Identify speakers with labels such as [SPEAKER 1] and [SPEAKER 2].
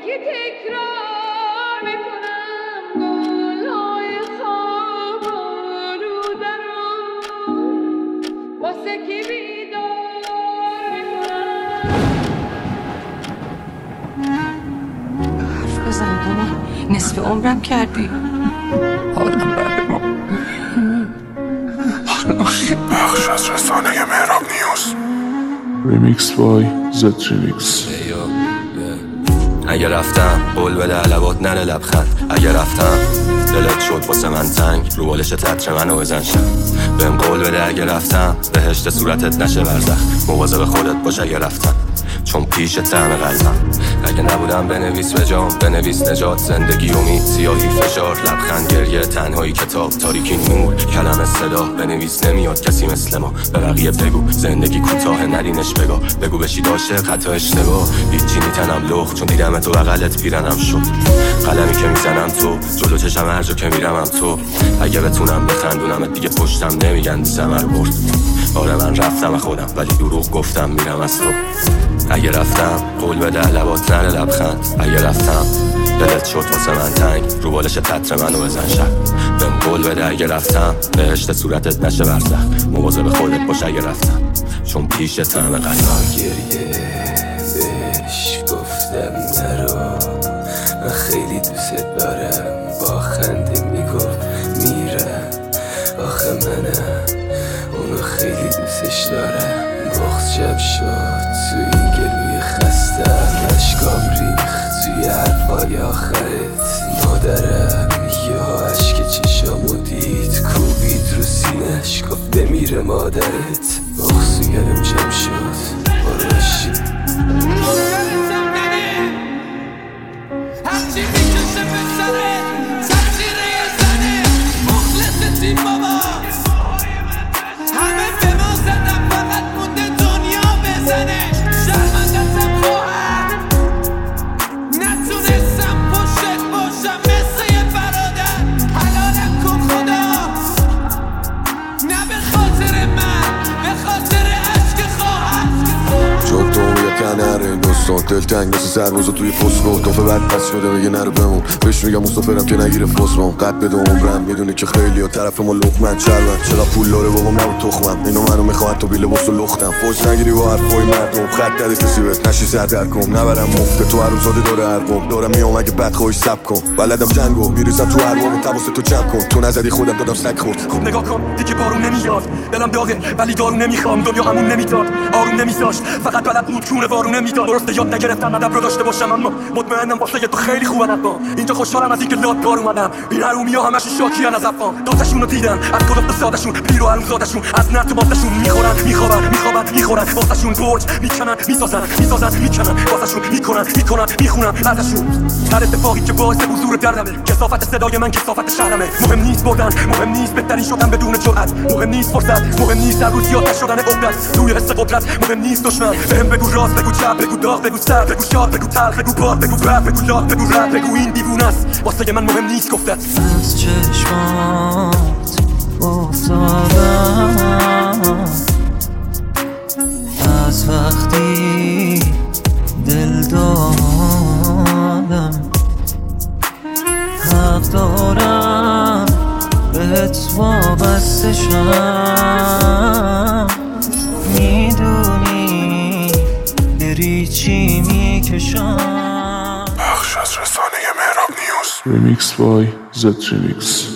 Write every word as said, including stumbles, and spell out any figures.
[SPEAKER 1] که تکرار میکنم گلهای خواب آلوده رو واسه که بیدار میکنم.
[SPEAKER 2] حرف بزن مامان، نصف عمرم کردی.
[SPEAKER 3] حالم بعد ما بخش از رسانه مهراب نیوز. ریمیکس بای زد ریمیکس.
[SPEAKER 4] اگه رفتم قول بده علبات نره لبخند. اگه رفتم دلت شد واسه من تنگ، رو بالش تتر منو بزن شم. بهم قول بده اگه رفتم بهشت صورتت نشه برزخ. مواظب خودت باش اگه رفتم چون پیش طعم قلبم. اگه نبودم بنویس به جام، بنویس نجات، زندگی امید، سیاهی فشار، لبخند، گریه، تنهایی، کتاب، تاریکی، نور، کلمه، صدا. بنویس نمیاد کسی مثل ما، به بقیه بگو زندگی کوتاه ندینش بگا. بگو بشی داشته خطا اشتباه، هیچی نیتنم لخ چون دیدم تو بغلت پیرنم شد. قلمی که میزنم تو جلو چشم هر جا که میرمم تو. اگه بتونم بخندونم دیگه پشتم نمیگن ثمر برد. آره من رفتم خودم ولی دروغ گفتم میرم از تو. اگه رفتم قول بده لبات نره لبخند. اگه رفتم دلت شد واسه من تنگ، رو بالش تتر منو بزن شب. بهم قول بده اگه رفتم بهشت صورتت نشه برزخ. مواظب خودت باش اگه رفتم چون پیش طعم قلبم.
[SPEAKER 5] گریه بهش گفتم نرو، من خیلی دوست دارم. با خنده میگفت میرم، آخه منم اونو خیلی دوستش دارم. بغض جمع شد توی این گلوی خستم، اشکام ریخت توی حرفای آخرت. مادرم یا عشق چشامو دید کوبید رو سینه‌اش گفت بمیره مادرت. بغض توی گلوم جمع شد برو بشین.
[SPEAKER 6] هرچی میکشه به سره تقصیره زنه، مخلص تیم بابا. همه به ما زدن فقط مونده دنیا بزنه. شرمندتم خواهر نتونستم پشت باشم مثل یه برادر. حلالم کن خدا نه به خاطر من، به خاطر عشق خواهر.
[SPEAKER 5] جادم یا کنره دوستان دلتنگ مثل سربازا توی فسفو. توفه بد پس شده میگه نرو بمون، بهش میگم مسافرم که نگیره فسفون. قد بده عمرم میدونه که خیلی ها طرف ما لقمن چربن. چقدر پول داره بابام نبود تخمم، اینو منو میخواد تو بیله بس و لختم. فوش نگیری با حرفای مردم، خط داده کسی بهت نشی سر در کن. نبرم مفته تو هر زاده داره هر بوم. دارم میام اگه بد خواهی سب کن، بلدم جنگو میریزم تو هر بوم. تواس تو جمع کن، تو نزدی خودم دادم سگ خورد.
[SPEAKER 4] خب نگاه کن دیگه بارون نمیاد، دلم داغه ولی دارو نمیخوام. دنیا همون نمیداد آروم نمیذاشت، فقط بلد بود کونه وارونه میداد. درسته یاد نگرفتم ادب رو داشته باشم اما مطمئنم واسه تو خیلی خوبه. حتما اینجا خوشحالم از اینکه لات کار اومدم. این حرومیا همشون شاکیان از افغان. داتشونو دیدم از کلفت سادشون، پیر و حرومزادشون از نت باتشون. میخورن میخوابن میخوابن میخورن واسهشون برج میکنن میسازن میسازن میکنن واسهشون. میکنن میکنن میخونن ازشون. هر اتفاقی که باعث حضور دردمه، کثافت صدای من کثافت شهرمه. مهم نیست بردن، مهم نیست بهترین شدن بدون جرأت. مهم نیست فرصت، مهم نیست هر روز زیادتر شدن عقدت روی حس قدرت. مهم نیست دشمن بهم بگو راست بگو چپ، بگو داغ بگو سر، بگو شاد بگو تلخ، بگو باد بگو بد، بگو لات بگو رد، بگو این دیوونه است واسه من مهم نیست گفتت.
[SPEAKER 7] از چشمات افتادم، از وقتی دل دادم. حق دارم بهت وابسته شم، میدونی بری چی میکشم.
[SPEAKER 3] بخش از رسانه مهراب نیوز. ریمیکس بای زد ریمیکس.